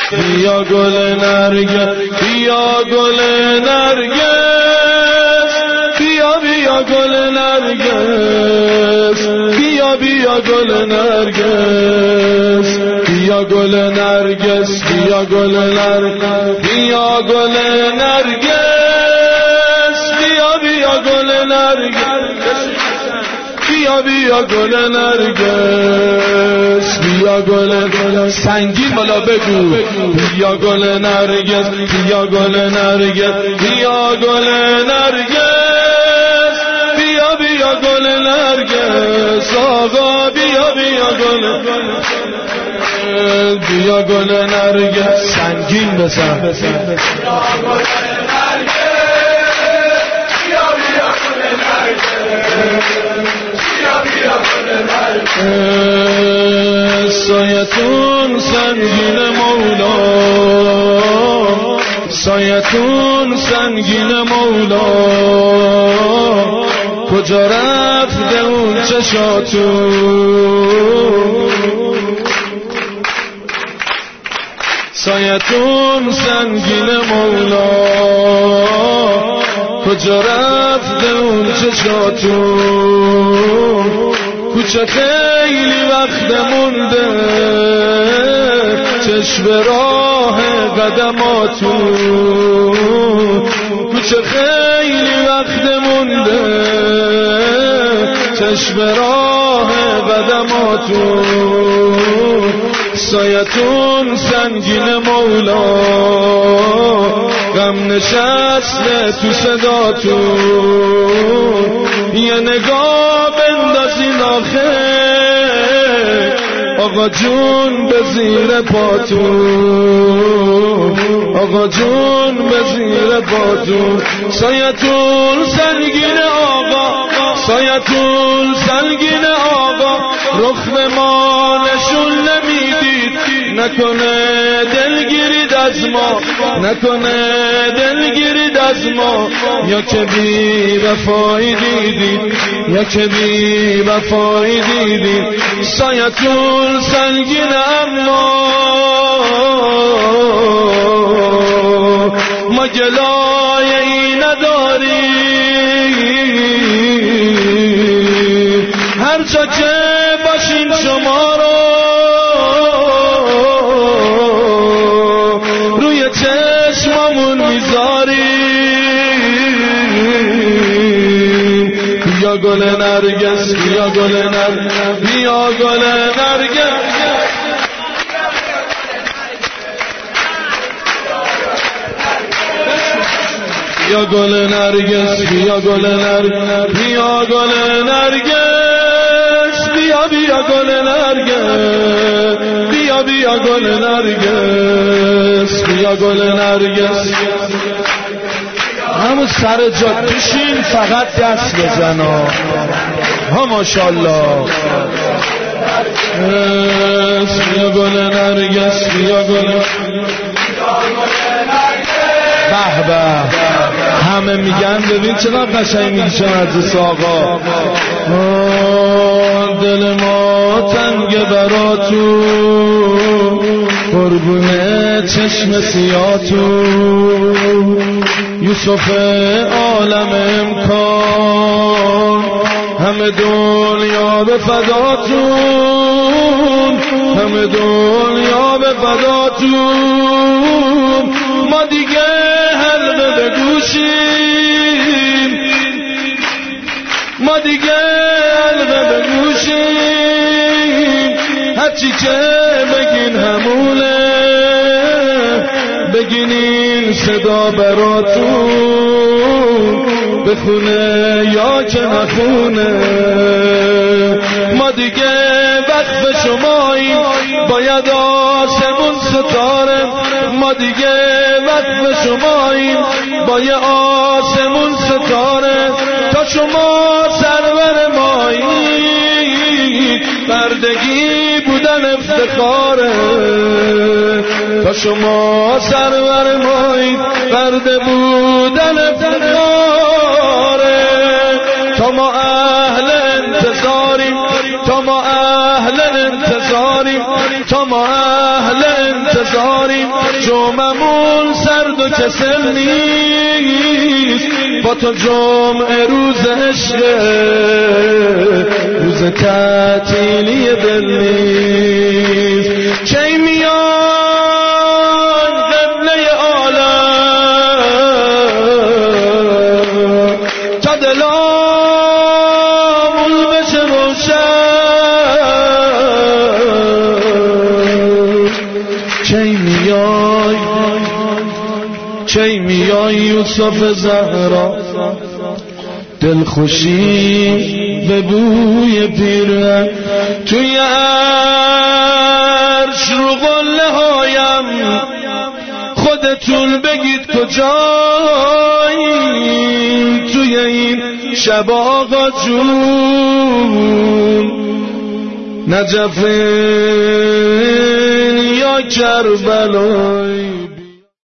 بیا گل نرگس بیا گل نرگس بیا بیا گل نرگس بیا بیا گل نرگس بیا گل نرگس بیا گل نرگس بیا گل نرگس بیا بیا گل نرگس بیا بیا گل نرگس بیا گل سنگین بالا بگو بیا گل نرگس بیا گل نرگس بیا گل نرگس بیا بیا گل نرگس آقا بیا بیا گل بیا گل نرگس سنگین بزن سایتون سنگین مولا سایتون سنگین مولا کجا رفته اون چشاتون سایتون سنگین مولا کجا رفته اون چشاتون کوچه خیلی وقت مونده چشم راه قدماتون کوچه خیلی وقت مونده چشم راه قدماتون سایتون سنگین مولا غم نشسته تو صداتون یه نگاه بندازین آخه آقا جون به زیر پاتون آقا جون به زیر پاتون سایتون سنگین آقا سایتون سنگین آقا رخ به ما نشون نمیدید نکنه دلگیرید از ما نکنه دلگیرید از ما یا که بی وفایی دیدید یا که بی وفایی دیدید سایتون سنگین اما ما گلای این نداریم هر جا که باشین شما رو روی چشممون میذاریم بیا گل نرگس بیا گل نرگس بیا گل نرگس بیا گل نرگس بیا گل نرگس بیا گل نرگس بیا بیا گل نرگس بیا بیا گل نرگس بیا گل نرگس همون سر جا بشین فقط دست بزن ها ماشاءالله بیا گل نرگس بیا گل به به همه میگن ببین چقدر قشنگ میگه مجلس آقا دل ما تنگ براتون قربونه چشم سیاتون یوسف عالم امکان همه دنیا به فداتون همه دنیا به فداتون ما دیگه حلقه به گوشیم ما دیگه حلقه به گوشیم هرچی که بگین همونه بگینین صدا براتون بخونه یا که نخونه ما دیگه وقف شماییم باید آسمون ستاره ما دیگه وقف شماییم با یه آسمون ستاره تا شما سرور مایی بردگی بودن افتخاره تا شما سرور مایی برده بودن افتخاره تا ما اهل انتظاریم تا ما اهل انتظاریم تا ما اهل انتظاریم. جمعمون سرد و کسل نیست، با تو جمعه روز عشق، روز تعطیلی دل نیست. کی میان قبله عالم تا دلامون بشه روشن. کی میای یوسف زهرا، دلخوشی به بوی پیرهن، توی عرش رو قله هایم، خودتون بگید کجاییم توی این شب آقا جون. نجفین یا کربلای